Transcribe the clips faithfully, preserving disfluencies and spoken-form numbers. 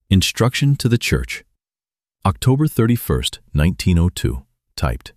Instruction to the Church. October thirty-first, nineteen oh two. Typed.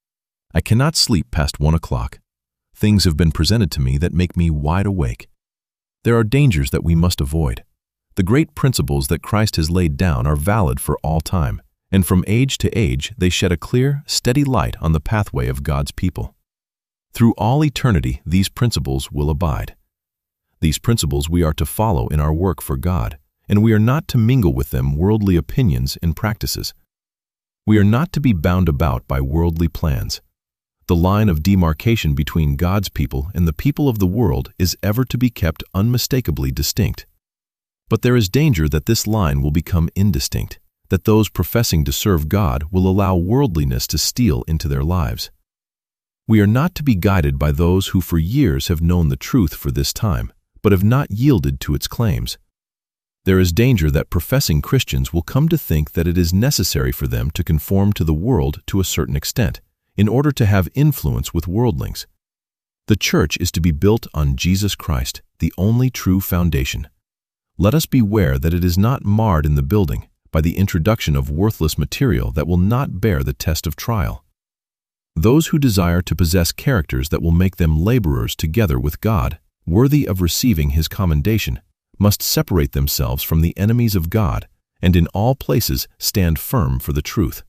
I cannot sleep past one o'clock. Things have been presented to me that make me wide awake. There are dangers that we must avoid. The great principles that Christ has laid down are valid for all time, and from age to age they shed a clear, steady light on the pathway of God's people. Through all eternity, these principles will abide. These principles we are to follow in our work for God, and we are not to mingle with them worldly opinions and practices. We are not to be bound about by worldly plans. The line of demarcation between God's people and the people of the world is ever to be kept unmistakably distinct. But there is danger that this line will become indistinct, that those professing to serve God will allow worldliness to steal into their lives. We are not to be guided by those who for years have known the truth for this time, but have not yielded to its claims. There is danger that professing Christians will come to think that it is necessary for them to conform to the world to a certain extent, in order to have influence with worldlings. The church is to be built on Jesus Christ, the only true foundation. Let us beware that it is not marred in the building by the introduction of worthless material that will not bear the test of trial. Those who desire to possess characters that will make them laborers together with God, worthy of receiving His commendation, must separate themselves from the enemies of God and in all places stand firm for the truth.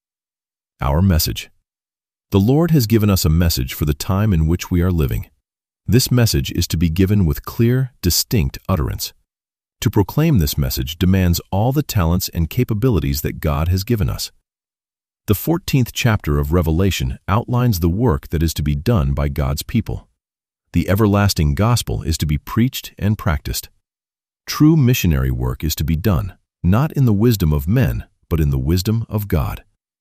Our message. The Lord has given us a message for the time in which we are living. This message is to be given with clear, distinct utterance. To proclaim this message demands all the talents and capabilities that God has given us. The fourteenth chapter of Revelation outlines the work that is to be done by God's people. The everlasting gospel is to be preached and practiced. True missionary work is to be done, not in the wisdom of men, but in the wisdom of God.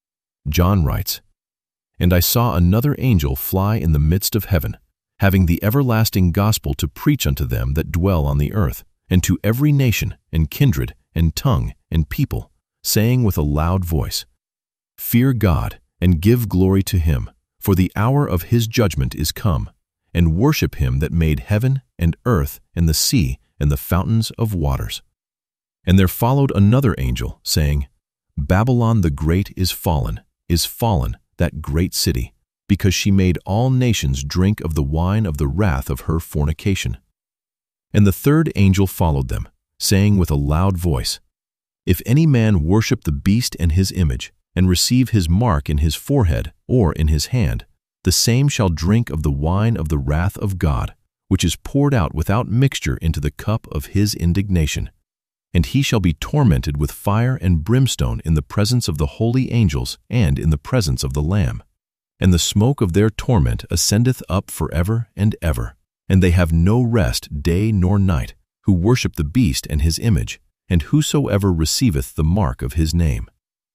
John writes, "And I saw another angel fly in the midst of heaven, having the everlasting gospel to preach unto them that dwell on the earth, and to every nation, and kindred, and tongue, and people, saying with a loud voice, Fear God, and give glory to Him, for the hour of His judgment is come, and worship Him that made heaven, and earth, and the sea, and the fountains of waters. And there followed another angel, saying, Babylon the great is fallen, is fallen, that great city, because she made all nations drink of the wine of the wrath of her fornication. And the third angel followed them, saying with a loud voice, If any man worship the beast and his image, and receive his mark in his forehead or in his hand, the same shall drink of the wine of the wrath of God, which is poured out without mixture into the cup of His indignation. And he shall be tormented with fire and brimstone in the presence of the holy angels and in the presence of the Lamb. And the smoke of their torment ascendeth up forever and ever. And they have no rest day nor night, who worship the beast and his image, and whosoever receiveth the mark of his name."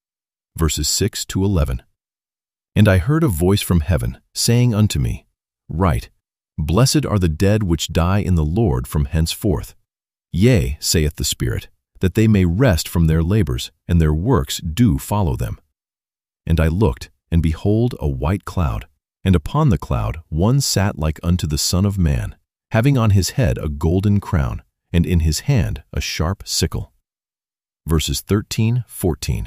Verses six to eleven. "And I heard a voice from heaven, saying unto me, Write, Blessed are the dead which die in the Lord from henceforth. Yea, saith the Spirit, that they may rest from their labors, and their works do follow them. And I looked, and behold a white cloud, and upon the cloud one sat like unto the Son of Man, having on his head a golden crown, and in his hand a sharp sickle." Verses thirteen, fourteen.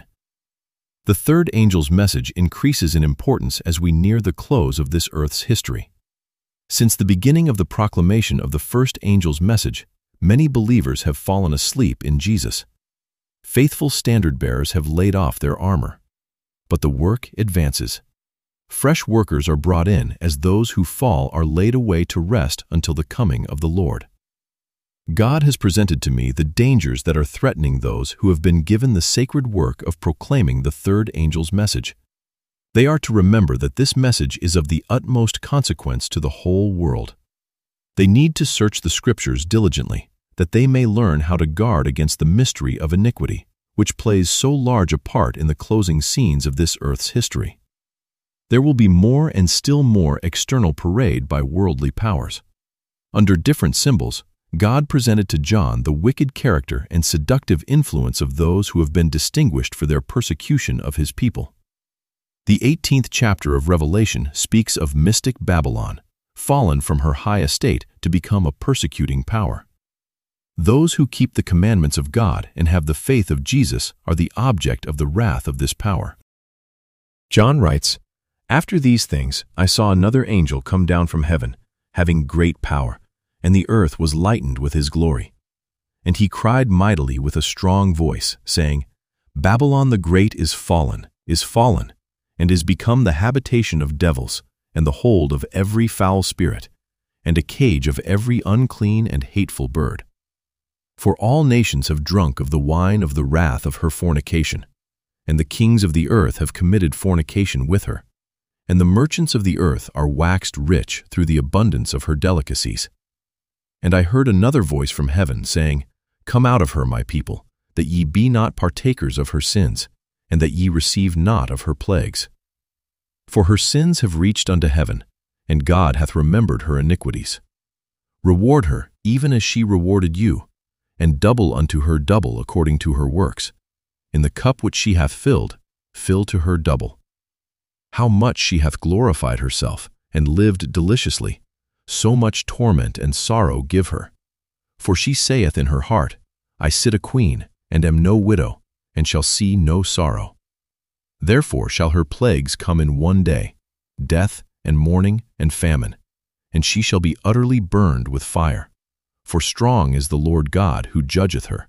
The third angel's message increases in importance as we near the close of this earth's history. Since the beginning of the proclamation of the first angel's message, many believers have fallen asleep in Jesus. Faithful standard-bearers have laid off their armor. But the work advances. Fresh workers are brought in as those who fall are laid away to rest until the coming of the Lord. God has presented to me the dangers that are threatening those who have been given the sacred work of proclaiming the third angel's message. They are to remember that this message is of the utmost consequence to the whole world. They need to search the Scriptures diligently, that they may learn how to guard against the mystery of iniquity, which plays so large a part in the closing scenes of this earth's history. There will be more and still more external parade by worldly powers. Under different symbols, God presented to John the wicked character and seductive influence of those who have been distinguished for their persecution of His people. The eighteenth chapter of Revelation speaks of mystic Babylon, fallen from her high estate to become a persecuting power. Those who keep the commandments of God and have the faith of Jesus are the object of the wrath of this power. John writes, "After these things I saw another angel come down from heaven, having great power, and the earth was lightened with his glory. And he cried mightily with a strong voice, saying, Babylon the great is fallen, is fallen, and is become the habitation of devils, and the hold of every foul spirit, and a cage of every unclean and hateful bird. For all nations have drunk of the wine of the wrath of her fornication, and the kings of the earth have committed fornication with her, and the merchants of the earth are waxed rich through the abundance of her delicacies. And I heard another voice from heaven, saying, Come out of her, my people, that ye be not partakers of her sins, and that ye receive not of her plagues. For her sins have reached unto heaven, and God hath remembered her iniquities. Reward her, even as she rewarded you, and double unto her double according to her works. In the cup which she hath filled, fill to her double. How much she hath glorified herself, and lived deliciously, so much torment and sorrow give her. For she saith in her heart, I sit a queen, and am no widow, and shall see no sorrow. Therefore shall her plagues come in one day, death, and mourning, and famine, and she shall be utterly burned with fire. For strong is the Lord God who judgeth her."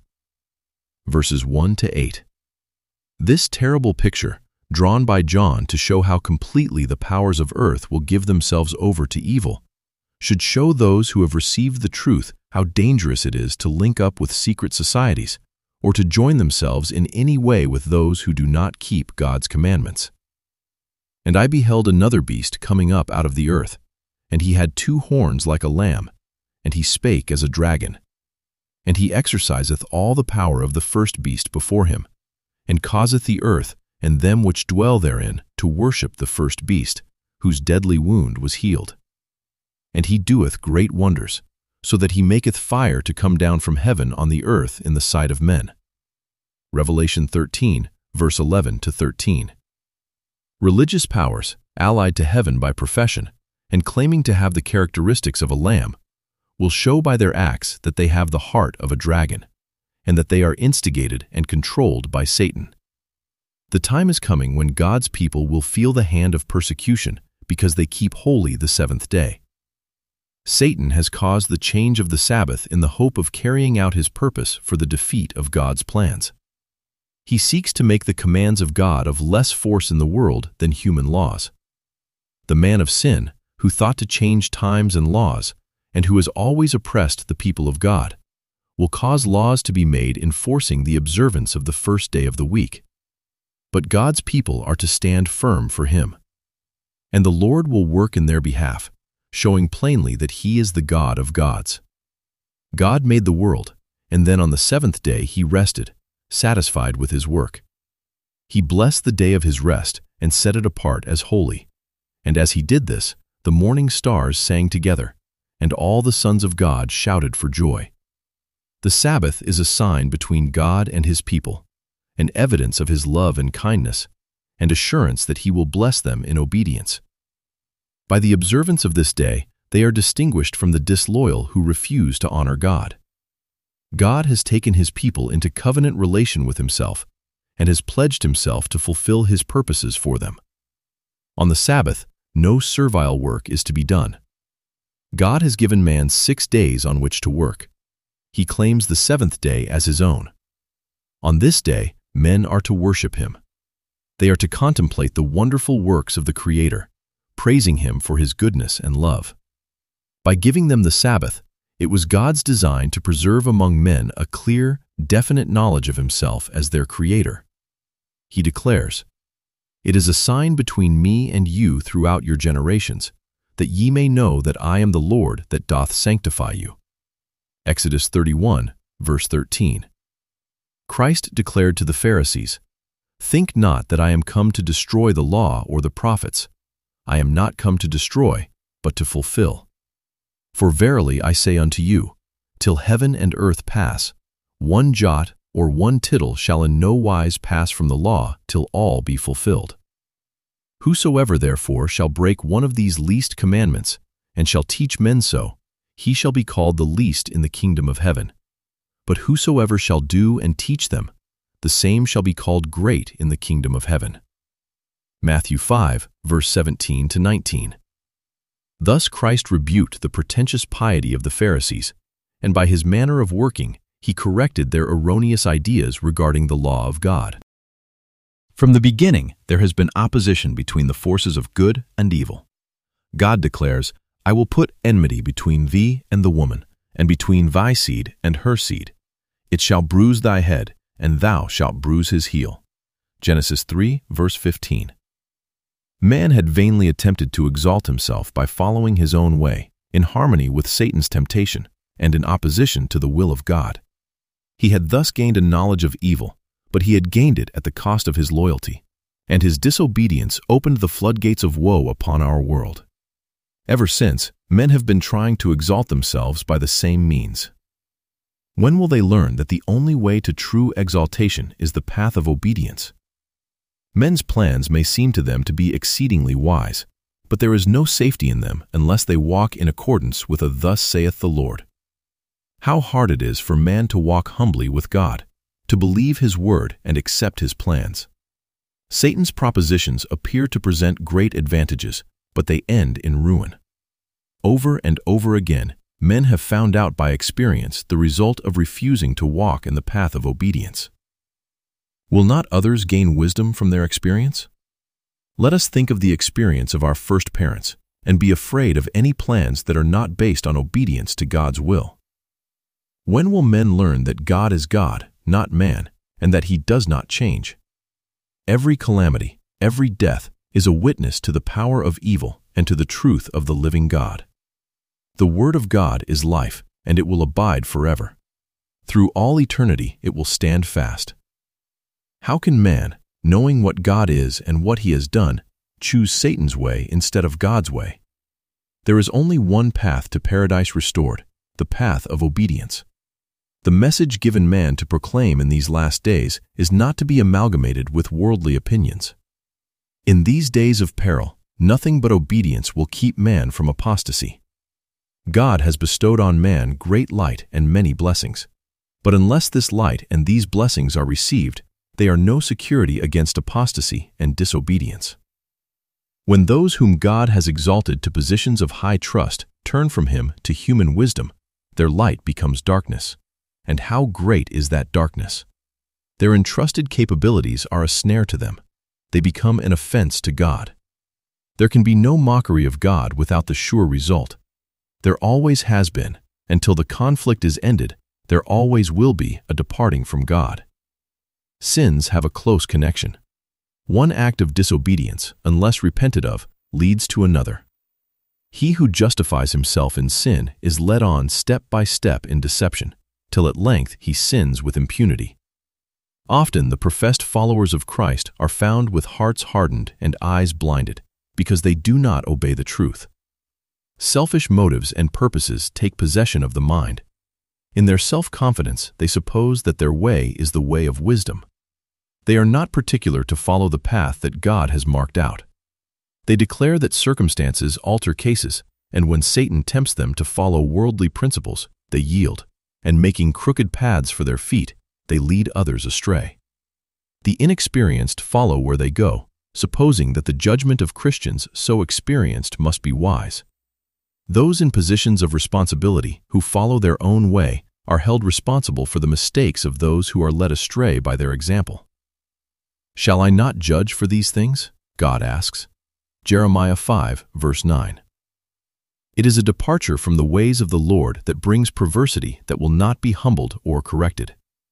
Verses one to eight. This terrible picture, drawn by John to show how completely the powers of earth will give themselves over to evil, should show those who have received the truth how dangerous it is to link up with secret societies, or to join themselves in any way with those who do not keep God's commandments. And I beheld another beast coming up out of the earth, and he had two horns like a lamb, and he spake as a dragon. And he exerciseth all the power of the first beast before him, and causeth the earth and them which dwell therein to worship the first beast, whose deadly wound was healed. And he doeth great wonders, so that he maketh fire to come down from heaven on the earth in the sight of men. Revelation thirteen, verse eleven to thirteen. Religious powers, allied to heaven by profession, and claiming to have the characteristics of a lamb, will show by their acts that they have the heart of a dragon, and that they are instigated and controlled by Satan. The time is coming when God's people will feel the hand of persecution because they keep holy the seventh day. Satan has caused the change of the Sabbath in the hope of carrying out his purpose for the defeat of God's plans. He seeks to make the commands of God of less force in the world than human laws. The man of sin, who thought to change times and laws, and who has always oppressed the people of God, will cause laws to be made enforcing the observance of the first day of the week. But God's people are to stand firm for him. And the Lord will work in their behalf, showing plainly that he is the God of gods. God made the world, and then on the seventh day he rested, satisfied with his work. He blessed the day of his rest and set it apart as holy. And as he did this, the morning stars sang together, and all the sons of God shouted for joy. The Sabbath is a sign between God and his people, an evidence of his love and kindness, and assurance that he will bless them in obedience. By the observance of this day, they are distinguished from the disloyal who refuse to honor God. God has taken his people into covenant relation with himself and has pledged himself to fulfill his purposes for them. On the Sabbath, no servile work is to be done. God has given man six days on which to work. He claims the seventh day as his own. On this day, men are to worship him. They are to contemplate the wonderful works of the Creator, praising him for his goodness and love. By giving them the Sabbath, it was God's design to preserve among men a clear, definite knowledge of himself as their Creator. He declares, "It is a sign between me and you throughout your generations, that ye may know that I am the Lord that doth sanctify you." Exodus thirty-one, verse thirteen. Christ declared to the Pharisees, "Think not that I am come to destroy the law or the prophets. I am not come to destroy, but to fulfill. For verily I say unto you, till heaven and earth pass, one jot or one tittle shall in no wise pass from the law till all be fulfilled. Whosoever therefore shall break one of these least commandments, and shall teach men so, he shall be called the least in the kingdom of heaven. but whosoever shall do and teach them, the same shall be called great in the kingdom of heaven. Matthew five, verse seventeen to nineteen. Thus Christ rebuked the pretentious piety of the Pharisees, and by his manner of working, he corrected their erroneous ideas regarding the law of God. From the beginning, there has been opposition between the forces of good and evil. God declares, "I will put enmity between thee and the woman, and between thy seed and her seed. It shall bruise thy head, and thou shalt bruise his heel." Genesis three, verse fifteen. Man had vainly attempted to exalt himself by following his own way, in harmony with Satan's temptation, and in opposition to the will of God. He had thus gained a knowledge of evil, but he had gained it at the cost of his loyalty, and his disobedience opened the floodgates of woe upon our world. Ever since, men have been trying to exalt themselves by the same means. When will they learn that the only way to true exaltation is the path of obedience? Men's plans may seem to them to be exceedingly wise, but there is no safety in them unless they walk in accordance with a "Thus saith the Lord." How hard it is for man to walk humbly with God, to believe his word and accept his plans. Satan's propositions appear to present great advantages, but they end in ruin. Over and over again, men have found out by experience the result of refusing to walk in the path of obedience. Will not others gain wisdom from their experience? Let us think of the experience of our first parents and be afraid of any plans that are not based on obedience to God's will. When will men learn that God is God, not man, and that he does not change? Every calamity, every death, is a witness to the power of evil and to the truth of the living God. The Word of God is life, and it will abide forever. Through all eternity it will stand fast. How can man, knowing what God is and what he has done, choose Satan's way instead of God's way? There is only one path to paradise restored, the path of obedience. The message given man to proclaim in these last days is not to be amalgamated with worldly opinions. In these days of peril, nothing but obedience will keep man from apostasy. God has bestowed on man great light and many blessings, but unless this light and these blessings are received, they are no security against apostasy and disobedience. When those whom God has exalted to positions of high trust turn from him to human wisdom, their light becomes darkness. And how great is that darkness! Their entrusted capabilities are a snare to them. They become an offense to God. There can be no mockery of God without the sure result. There always has been, until the conflict is ended, there always will be a departing from God. Sins have a close connection. One act of disobedience, unless repented of, leads to another. He who justifies himself in sin is led on step by step in deception, till at length he sins with impunity. Often the professed followers of Christ are found with hearts hardened and eyes blinded, because they do not obey the truth. Selfish motives and purposes take possession of the mind. In their self-confidence, they suppose that their way is the way of wisdom. They are not particular to follow the path that God has marked out. They declare that circumstances alter cases, and when Satan tempts them to follow worldly principles, they yield, and making crooked paths for their feet, they lead others astray. The inexperienced follow where they go, supposing that the judgment of Christians so experienced must be wise. Those in positions of responsibility who follow their own way are held responsible for the mistakes of those who are led astray by their example. Shall I not judge for these things? God asks. Jeremiah five, verse nine. It is a departure from the ways of the Lord that brings perversity that will not be humbled or corrected.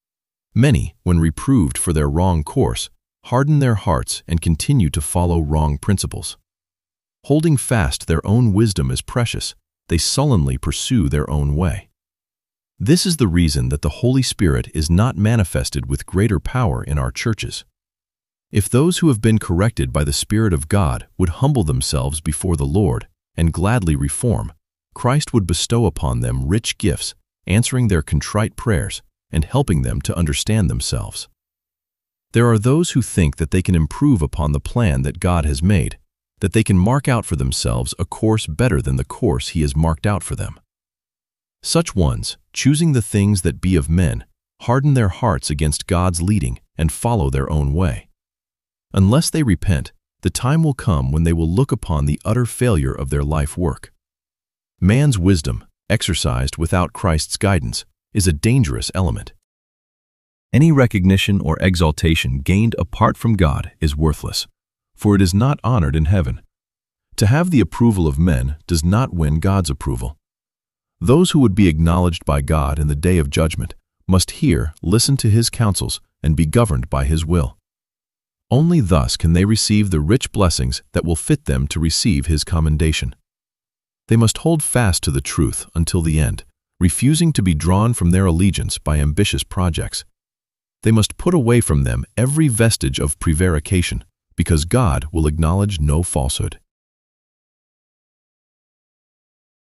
Many, when reproved for their wrong course, harden their hearts and continue to follow wrong principles. Holding fast their own wisdom as precious, they sullenly pursue their own way. This is the reason that the Holy Spirit is not manifested with greater power in our churches. If those who have been corrected by the Spirit of God would humble themselves before the Lord and gladly reform, Christ would bestow upon them rich gifts, answering their contrite prayers and helping them to understand themselves. There are those who think that they can improve upon the plan that God has made, that they can mark out for themselves a course better than the course He has marked out for them. Such ones, choosing the things that be of men, harden their hearts against God's leading and follow their own way. Unless they repent, the time will come when they will look upon the utter failure of their life work. Man's wisdom, exercised without Christ's guidance, is a dangerous element. Any recognition or exaltation gained apart from God is worthless, for it is not honored in heaven. To have the approval of men does not win God's approval. Those who would be acknowledged by God in the day of judgment must hear, listen to His counsels, and be governed by His will. Only thus can they receive the rich blessings that will fit them to receive His commendation. They must hold fast to the truth until the end, refusing to be drawn from their allegiance by ambitious projects. They must put away from them every vestige of prevarication, because God will acknowledge no falsehood.